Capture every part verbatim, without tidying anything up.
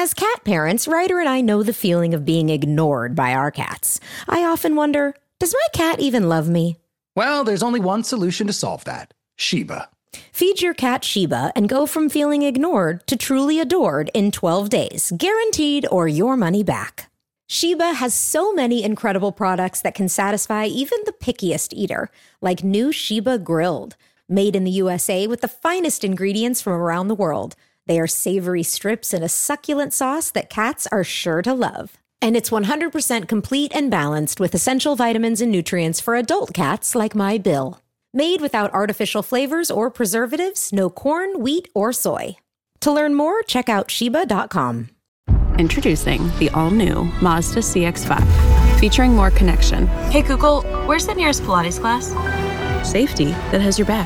As cat parents, Ryder and I know the feeling of being ignored by our cats. I often wonder, does my cat even love me? Well, there's only one solution to solve that. Sheba. Feed your cat Sheba and go from feeling ignored to truly adored in twelve days, guaranteed or your money back. Sheba has so many incredible products that can satisfy even the pickiest eater, like new Sheba Grilled, made in the U S A with the finest ingredients from around the world. They are savory strips in a succulent sauce that cats are sure to love. And it's one hundred percent complete and balanced with essential vitamins and nutrients for adult cats like my Bill. Made without artificial flavors or preservatives, no corn, wheat, or soy. To learn more, check out Sheba dot com. Introducing the all-new Mazda C X five, featuring more connection. Hey Google, where's the nearest Pilates class? Safety that has your back.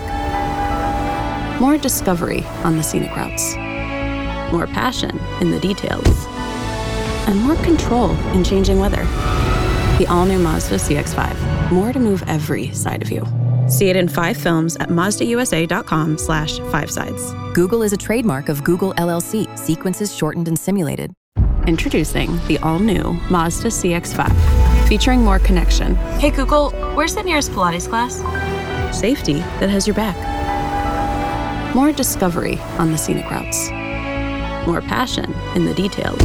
More discovery on the scenic routes. More passion in the details. And more control in changing weather. The all-new Mazda C X five. More to move every side of you. See it in five films at Mazda U S A dot com slash five sides. Google is a trademark of Google L L C. Sequences shortened and simulated. Introducing the all-new Mazda C X five, featuring more connection. Hey Google, where's the nearest Pilates class? Safety that has your back. More discovery on the scenic routes. More passion in the details.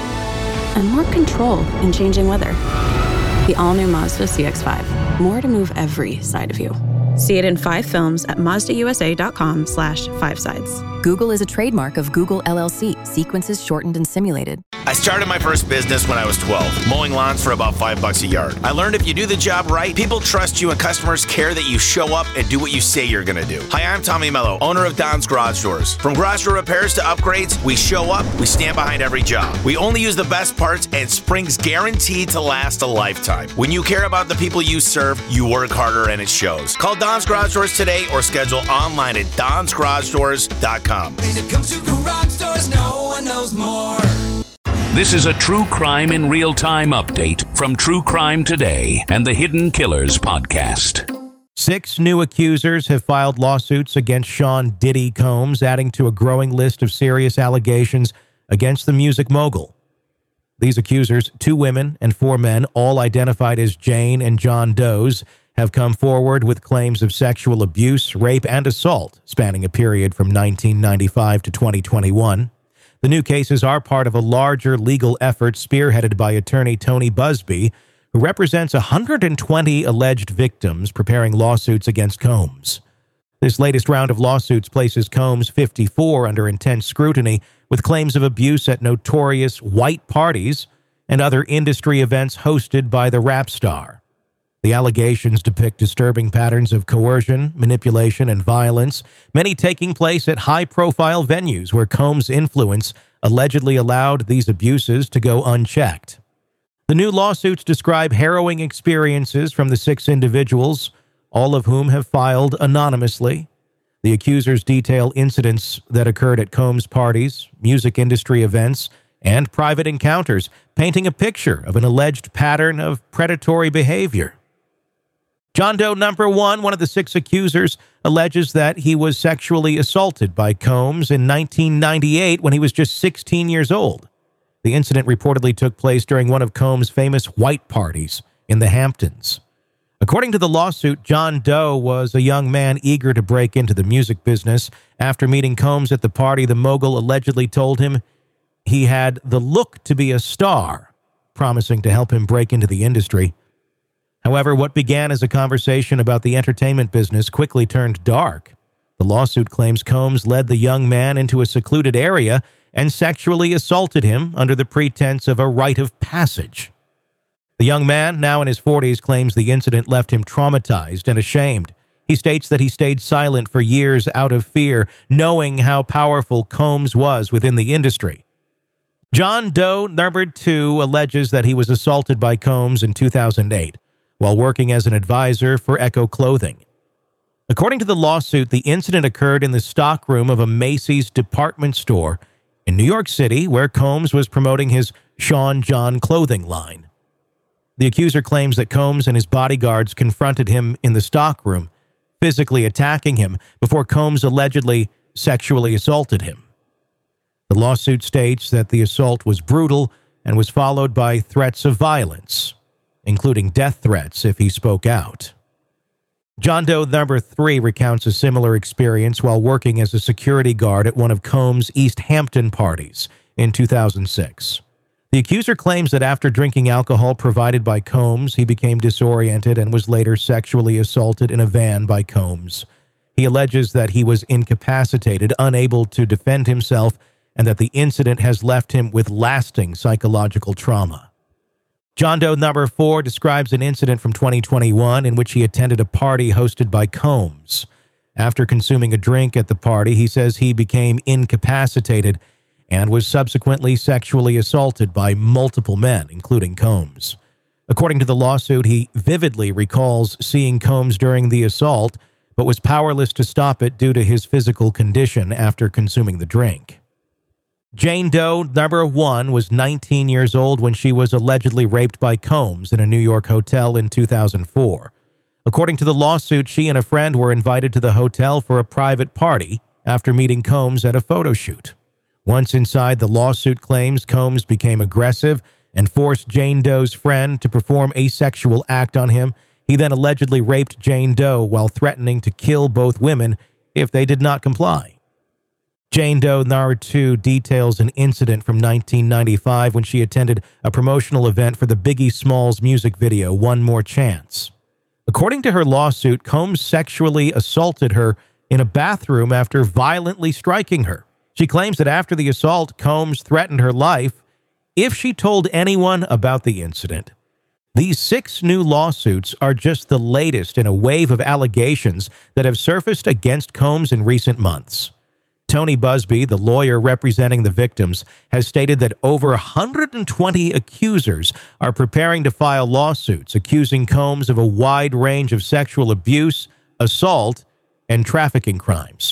And more control in changing weather. The all-new Mazda C X five. More to move every side of you. See it in five films at Mazda U S A dot com slash five sides. Google is a trademark of Google L L C. Sequences shortened and simulated. I started my first business when I was twelve, mowing lawns for about five bucks a yard. I learned if you do the job right, people trust you and customers care that you show up and do what you say you're going to do. Hi, I'm Tommy Mello, owner of Don's Garage Doors. From garage door repairs to upgrades, we show up, we stand behind every job. We only use the best parts and spring's guaranteed to last a lifetime. When you care about the people you serve, you work harder and it shows. Call Don's Garage Doors today or schedule online at dons garage doors dot com. When it comes to garage doors, no one knows more. This is a true crime in real time update from True Crime Today and the Hidden Killers podcast. Six new accusers have filed lawsuits against Sean Diddy Combs, adding to a growing list of serious allegations against the music mogul. These accusers, two women and four men, all identified as Jane and John Does, have come forward with claims of sexual abuse, rape, and assault spanning a period from nineteen ninety-five to twenty twenty-one. The new cases are part of a larger legal effort spearheaded by attorney Tony Busby, who represents one hundred twenty alleged victims preparing lawsuits against Combs. This latest round of lawsuits places Combs, fifty-four, under intense scrutiny with claims of abuse at notorious white parties and other industry events hosted by the rap star. The allegations depict disturbing patterns of coercion, manipulation, and violence, many taking place at high-profile venues where Combs' influence allegedly allowed these abuses to go unchecked. The new lawsuits describe harrowing experiences from the six individuals, all of whom have filed anonymously. The accusers detail incidents that occurred at Combs' parties, music industry events, and private encounters, painting a picture of an alleged pattern of predatory behavior. John Doe number one, one of the six accusers, alleges that he was sexually assaulted by Combs in nineteen ninety-eight when he was just sixteen years old. The incident reportedly took place during one of Combs' famous white parties in the Hamptons. According to the lawsuit, John Doe was a young man eager to break into the music business. After meeting Combs at the party, the mogul allegedly told him he had the look to be a star, promising to help him break into the industry. However, what began as a conversation about the entertainment business quickly turned dark. The lawsuit claims Combs led the young man into a secluded area and sexually assaulted him under the pretense of a rite of passage. The young man, now in his forties, claims the incident left him traumatized and ashamed. He states that he stayed silent for years out of fear, knowing how powerful Combs was within the industry. John Doe number two alleges that he was assaulted by Combs in two thousand eight. While working as an advisor for Echo Clothing. According to the lawsuit, the incident occurred in the stockroom of a Macy's department store in New York City, where Combs was promoting his Sean John clothing line. The accuser claims that Combs and his bodyguards confronted him in the stockroom, physically attacking him before Combs allegedly sexually assaulted him. The lawsuit states that the assault was brutal and was followed by threats of violence, including death threats if he spoke out. John Doe number three recounts a similar experience while working as a security guard at one of Combs' East Hampton parties in two thousand six. The accuser claims that after drinking alcohol provided by Combs, he became disoriented and was later sexually assaulted in a van by Combs. He alleges that he was incapacitated, unable to defend himself, and that the incident has left him with lasting psychological trauma. John Doe number four describes an incident from twenty twenty-one in which he attended a party hosted by Combs. After consuming a drink at the party, he says he became incapacitated and was subsequently sexually assaulted by multiple men, including Combs. According to the lawsuit, he vividly recalls seeing Combs during the assault, but was powerless to stop it due to his physical condition after consuming the drink. Jane Doe number one was nineteen years old when she was allegedly raped by Combs in a New York hotel in two thousand four. According to the lawsuit, she and a friend were invited to the hotel for a private party after meeting Combs at a photo shoot. Once inside, the lawsuit claims Combs became aggressive and forced Jane Doe's friend to perform a sexual act on him. He then allegedly raped Jane Doe while threatening to kill both women if they did not comply. Jane Doe number two details an incident from nineteen ninety-five when she attended a promotional event for the Biggie Smalls music video, One More Chance. According to her lawsuit, Combs sexually assaulted her in a bathroom after violently striking her. She claims that after the assault, Combs threatened her life if she told anyone about the incident. These six new lawsuits are just the latest in a wave of allegations that have surfaced against Combs in recent months. Tony Busby, the lawyer representing the victims, has stated that over one hundred twenty accusers are preparing to file lawsuits accusing Combs of a wide range of sexual abuse, assault, and trafficking crimes.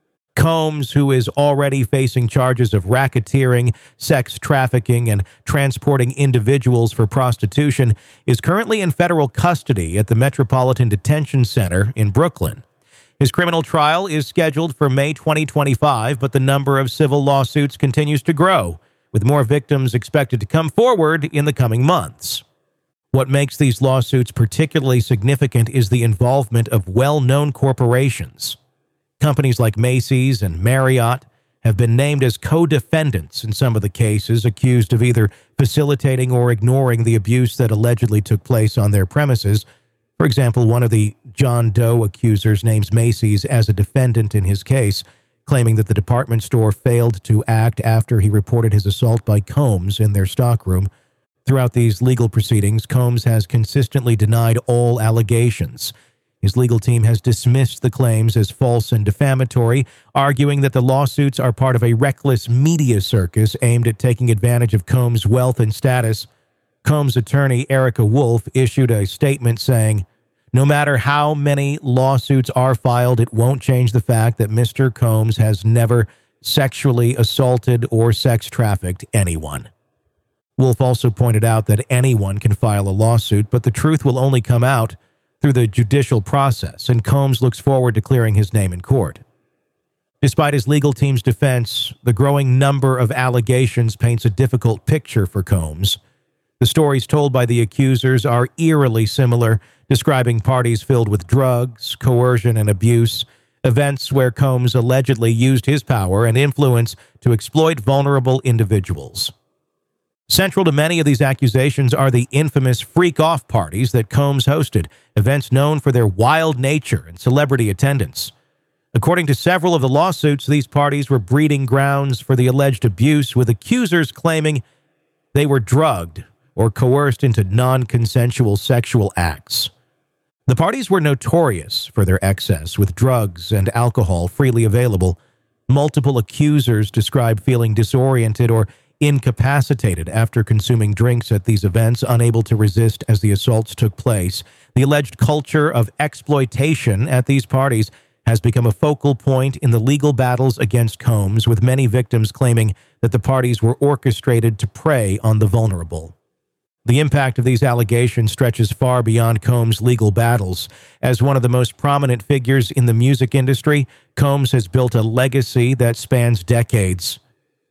Combs, who is already facing charges of racketeering, sex trafficking, and transporting individuals for prostitution, is currently in federal custody at the Metropolitan Detention Center in Brooklyn. His criminal trial is scheduled for May twenty twenty-five, but the number of civil lawsuits continues to grow, with more victims expected to come forward in the coming months. What makes these lawsuits particularly significant is the involvement of well-known corporations. Companies like Macy's and Marriott have been named as co-defendants in some of the cases, accused of either facilitating or ignoring the abuse that allegedly took place on their premises. For example, one of the John Doe accusers names Macy's as a defendant in his case, claiming that the department store failed to act after he reported his assault by Combs in their stockroom. Throughout these legal proceedings, Combs has consistently denied all allegations. His legal team has dismissed the claims as false and defamatory, arguing that the lawsuits are part of a reckless media circus aimed at taking advantage of Combs' wealth and status. Combs' attorney, Erica Wolf, issued a statement saying, "No matter how many lawsuits are filed, it won't change the fact that Mister Combs has never sexually assaulted or sex trafficked anyone." Wolf also pointed out that anyone can file a lawsuit, but the truth will only come out through the judicial process, and Combs looks forward to clearing his name in court. Despite his legal team's defense, the growing number of allegations paints a difficult picture for Combs. The stories told by the accusers are eerily similar, describing parties filled with drugs, coercion, and abuse, events where Combs allegedly used his power and influence to exploit vulnerable individuals. Central to many of these accusations are the infamous freak-off parties that Combs hosted, events known for their wild nature and celebrity attendance. According to several of the lawsuits, these parties were breeding grounds for the alleged abuse, with accusers claiming they were drugged or coerced into non-consensual sexual acts. The parties were notorious for their excess, with drugs and alcohol freely available. Multiple accusers described feeling disoriented or incapacitated after consuming drinks at these events, unable to resist as the assaults took place. The alleged culture of exploitation at these parties has become a focal point in the legal battles against Combs, with many victims claiming that the parties were orchestrated to prey on the vulnerable. The impact of these allegations stretches far beyond Combs' legal battles. As one of the most prominent figures in the music industry, Combs has built a legacy that spans decades.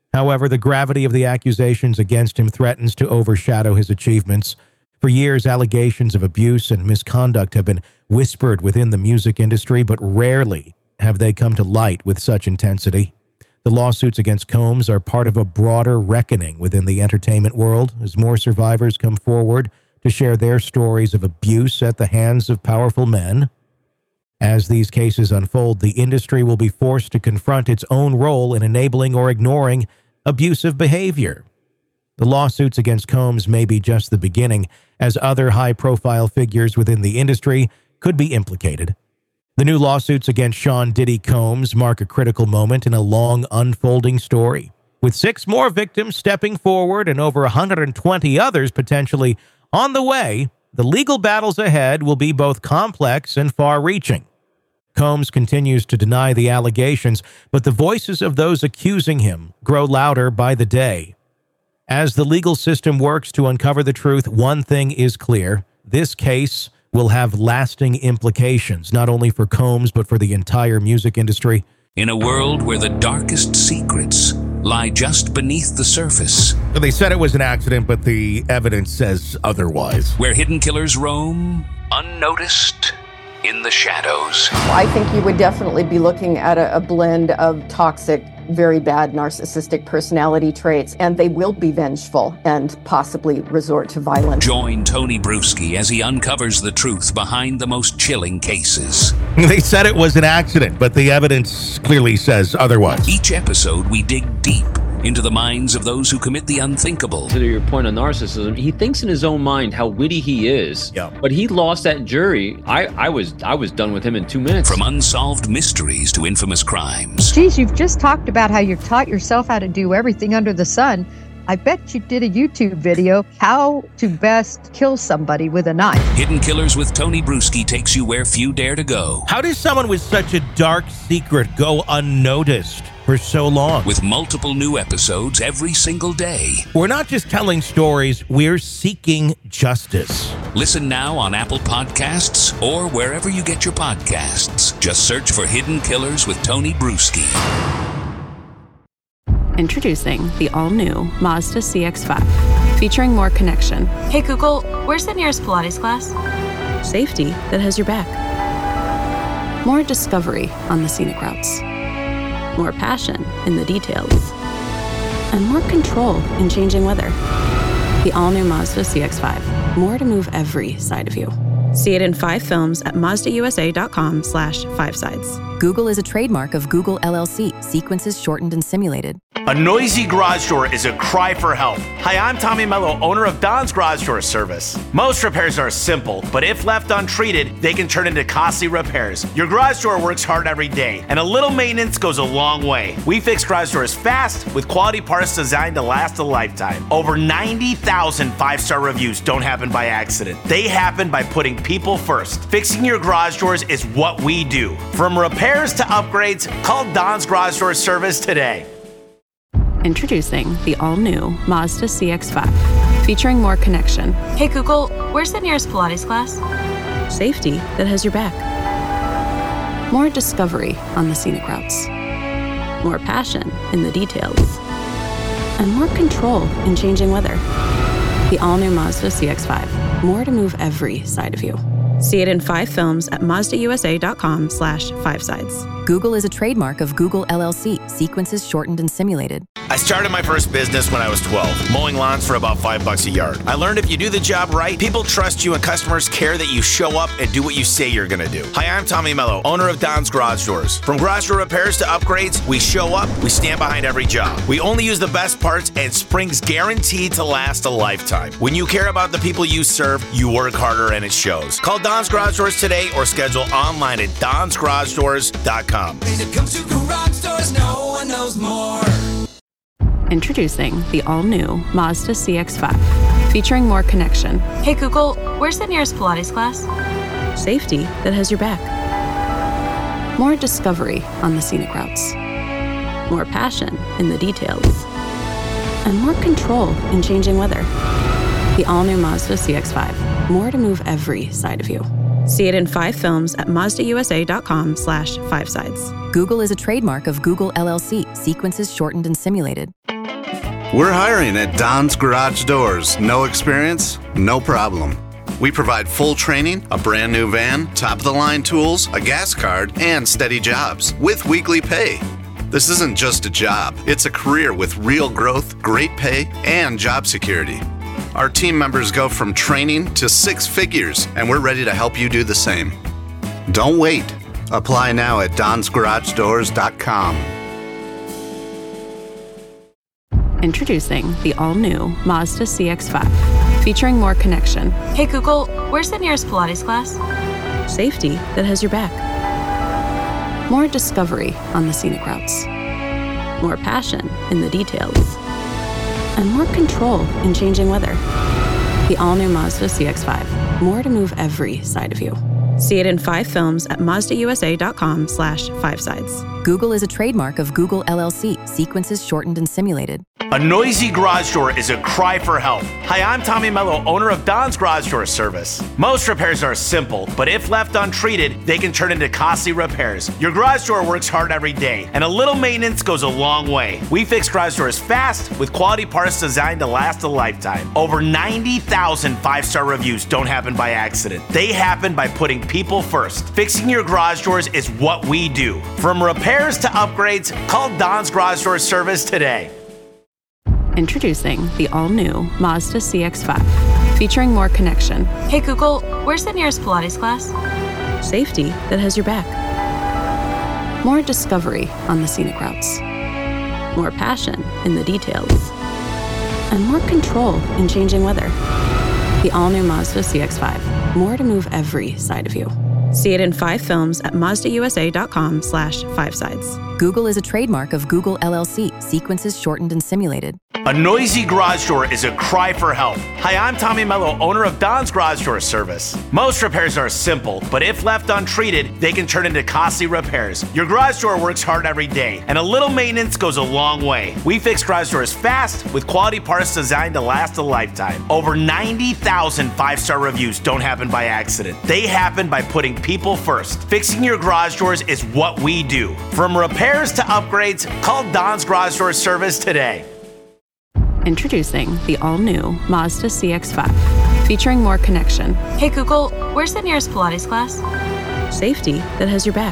However, the gravity of the accusations against him threatens to overshadow his achievements. For years, allegations of abuse and misconduct have been whispered within the music industry, but rarely have they come to light with such intensity. The lawsuits against Combs are part of a broader reckoning within the entertainment world as more survivors come forward to share their stories of abuse at the hands of powerful men. As these cases unfold, the industry will be forced to confront its own role in enabling or ignoring abusive behavior. The lawsuits against Combs may be just the beginning, as other high-profile figures within the industry could be implicated. The new lawsuits against Sean Diddy Combs mark a critical moment in a long unfolding story. With six more victims stepping forward and over one hundred twenty others potentially on the way, the legal battles ahead will be both complex and far-reaching. Combs continues to deny the allegations, but the voices of those accusing him grow louder by the day. As the legal system works to uncover the truth, one thing is clear. This case will have lasting implications, not only for Combs, but for the entire music industry. In a world where the darkest secrets lie just beneath the surface. They said it was an accident, but the evidence says otherwise. Where hidden killers roam, unnoticed, in the shadows. I think you would definitely be looking at a, a blend of toxic, very bad narcissistic personality traits, and they will be vengeful and possibly resort to violence. Join Tony Bruschi as he uncovers the truth behind the most chilling cases. They said it was an accident, but the evidence clearly says otherwise. Each episode, we dig deep into the minds of those who commit the unthinkable. To your point on narcissism, he thinks in his own mind how witty he is. Yeah. But he lost that jury. I, I was I was done with him in two minutes. From unsolved mysteries to infamous crimes. Geez, you've just talked about how you've taught yourself how to do everything under the sun. I bet you did a YouTube video, how to best kill somebody with a knife. Hidden Killers with Tony Bruschi takes you where few dare to go. How does someone with such a dark secret go unnoticed for so long? With multiple new episodes every single day. We're not just telling stories, we're seeking justice. Listen now on Apple Podcasts or wherever you get your podcasts. Just search for Hidden Killers with Tony Bruschi. Introducing the all-new Mazda C X five, featuring more connection. Hey Google, where's the nearest Pilates class? Safety that has your back. More discovery on the scenic routes. More passion in the details. And more control in changing weather. The all-new Mazda C X five. More to move every side of you. See it in five films at Mazda.usa.com slash five sides. Google is a trademark of Google L L C, sequences shortened and simulated. A noisy garage door is a cry for help. Hi, I'm Tommy Mello, owner of Don's Garage Door Service. Most repairs are simple, but if left untreated, they can turn into costly repairs. Your garage door works hard every day, and a little maintenance goes a long way. We fix garage doors fast with quality parts designed to last a lifetime. Over ninety thousand five-star reviews don't happen by accident. They happen by putting people first. Fixing your garage doors is what we do. From repairs to upgrades, call Don's Garage Door Service today. Introducing the all-new Mazda C X five, featuring more connection. Hey Google, where's the nearest Pilates class? Safety that has your back. More discovery on the scenic routes. More passion in the details. And more control in changing weather. The all-new Mazda C X five. More to move every side of you. See it in five films at Mazda.usa.com slash five sides. Google is a trademark of Google L L C, sequences shortened and simulated. I started my first business when I was twelve, mowing lawns for about five bucks a yard. I learned if you do the job right, people trust you and customers care that you show up and do what you say you're gonna do. Hi, I'm Tommy Mello, owner of Don's Garage Doors. From garage door repairs to upgrades, we show up, we stand behind every job. We only use the best parts and spring's guaranteed to last a lifetime. When you care about the people you serve, you work harder and it shows. Call Don's Garage Doors today or schedule online at dons garage doors dot com. When it comes to garage doors, no one knows more. Introducing the all-new Mazda C X five, featuring more connection. Hey Google, where's the nearest Pilates class? Safety that has your back. More discovery on the scenic routes. More passion in the details. And more control in changing weather. The all-new Mazda C X five. More to move every side of you. See it in five films at Mazda.usa.com slash five sides. Google is a trademark of Google L L C, sequences shortened and simulated. We're hiring at Don's Garage Doors. No experience? No problem. We provide full training, a brand new van, top-of-the-line tools, a gas card, and steady jobs with weekly pay. This isn't just a job. It's a career with real growth, great pay, and job security. Our team members go from training to six figures, and we're ready to help you do the same. Don't wait. Apply now at dons garage doors dot com. Introducing the all-new Mazda C X five, featuring more connection. Hey Google, where's the nearest Pilates class? Safety that has your back. More discovery on the scenic routes. More passion in the details. And more control in changing weather. The all-new Mazda C X five. More to move every side of you. See it in five films at mazda u s a dot com slash five sides. Google is a trademark of Google L L C. Sequences shortened and simulated. A noisy garage door is a cry for help. Hi, I'm Tommy Mello, owner of Don's Garage Door Service. Most repairs are simple, but if left untreated, they can turn into costly repairs. Your garage door works hard every day, and a little maintenance goes a long way. We fix garage doors fast with quality parts designed to last a lifetime. Over ninety thousand five-star reviews don't happen by accident. They happen by putting people first. Fixing your garage doors is what we do. From repairs to upgrades, call Don's Garage Door Service today. Introducing the all-new Mazda C X five, featuring more connection. Hey Google, where's the nearest Pilates class? Safety that has your back. More discovery on the scenic routes. More passion in the details. And more control in changing weather. The all-new Mazda C X five. More to move every side of you. See it in five films at mazda u s a dot com slash five sides. Google is a trademark of Google L L C. Sequences shortened and simulated. A noisy garage door is a cry for help. Hi, I'm Tommy Mello, owner of Don's Garage Door Service. Most repairs are simple, but if left untreated, they can turn into costly repairs. Your garage door works hard every day, and a little maintenance goes a long way. We fix garage doors fast with quality parts designed to last a lifetime. Over ninety thousand five-star reviews don't happen by accident. They happen by putting people first. Fixing your garage doors is what we do. From repairs to upgrades, call Don's Garage Door Service today. Introducing the all-new Mazda C X five, featuring more connection. Hey Google, where's the nearest Pilates class? Safety that has your back.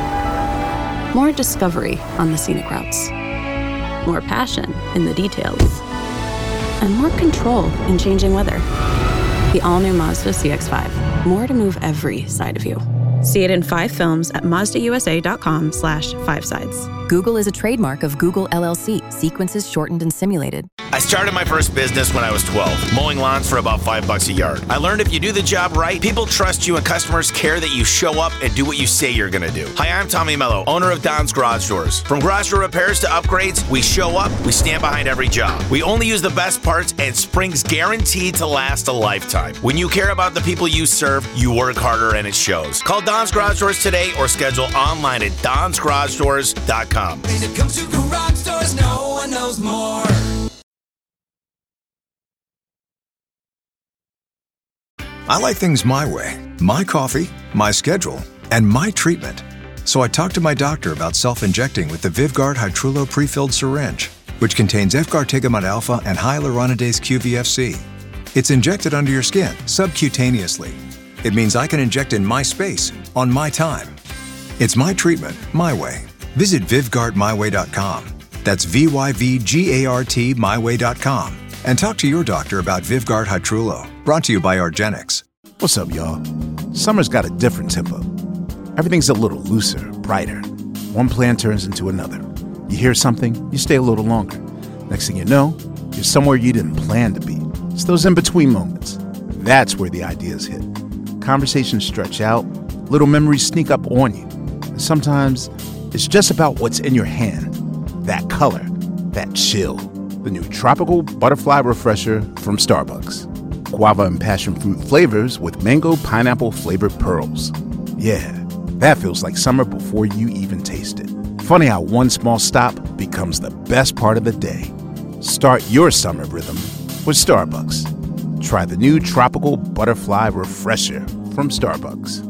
More discovery on the scenic routes. More passion in the details. And more control in changing weather. The all-new Mazda C X five. More to move every side of you. See it in five films at mazda u s a dot com slash five sides. Google is a trademark of Google L L C. Sequences shortened and simulated. I started my first business when I was twelve, mowing lawns for about five bucks a yard. I learned if you do the job right, people trust you and customers care that you show up and do what you say you're gonna do. Hi, I'm Tommy Mello, owner of Don's Garage Doors. From garage door repairs to upgrades, we show up, we stand behind every job. We only use the best parts and spring's guaranteed to last a lifetime. When you care about the people you serve, you work harder and it shows. Call Don's Garage Doors today or schedule online at dons garage doors dot com. When it comes to garage doors, no one knows more. I like things my way, my coffee, my schedule, and my treatment. So I talked to my doctor about self-injecting with the Vyvgart Hytrulo prefilled syringe, which contains efgartigimod alpha and hyaluronidase Q V F C. It's injected under your skin, subcutaneously. It means I can inject in my space, on my time. It's my treatment, my way. Visit Vyvgart my way dot com. That's V Y V G A R T my way dot com. And talk to your doctor about Vyvgart Hytrulo. Brought to you by Argenix. What's up, y'all? Summer's got a different tempo. Everything's a little looser, brighter. One plan turns into another. You hear something, you stay a little longer. Next thing you know, you're somewhere you didn't plan to be. It's those in-between moments. That's where the ideas hit. Conversations stretch out, little memories sneak up on you. And sometimes it's just about what's in your hand. That color, that chill. The new Tropical Butterfly Refresher from Starbucks. Guava and passion fruit flavors with mango pineapple flavored pearls. Yeah, that feels like summer before you even taste it. Funny how one small stop becomes the best part of the day. Start your summer rhythm with Starbucks. Try the new Tropical Butterfly Refresher from Starbucks.